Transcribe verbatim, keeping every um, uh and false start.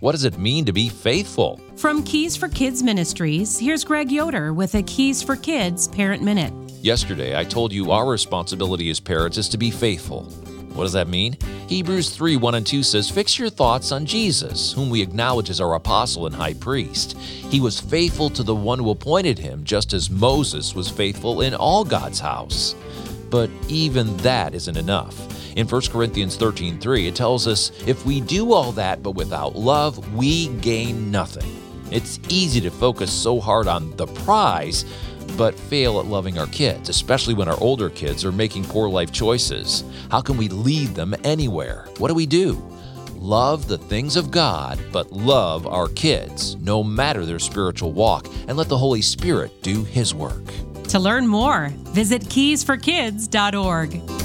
What does it mean to be faithful? From Keys for Kids Ministries, here's Greg Yoder with a Keys for Kids Parent Minute. Yesterday, I told you our responsibility as parents is to be faithful. What does that mean? Hebrews three, one and two says, "Fix your thoughts on Jesus, whom we acknowledge as our apostle and high priest. He was faithful to the one who appointed him, just as Moses was faithful in all God's house." But even that isn't enough. In First Corinthians thirteen, three, it tells us, "If we do all that but without love, we gain nothing." It's easy to focus so hard on the prize, but fail at loving our kids, especially when our older kids are making poor life choices. How can we lead them anywhere? What do we do? Love the things of God, but love our kids, no matter their spiritual walk, and let the Holy Spirit do His work. To learn more, visit keys for kids dot org.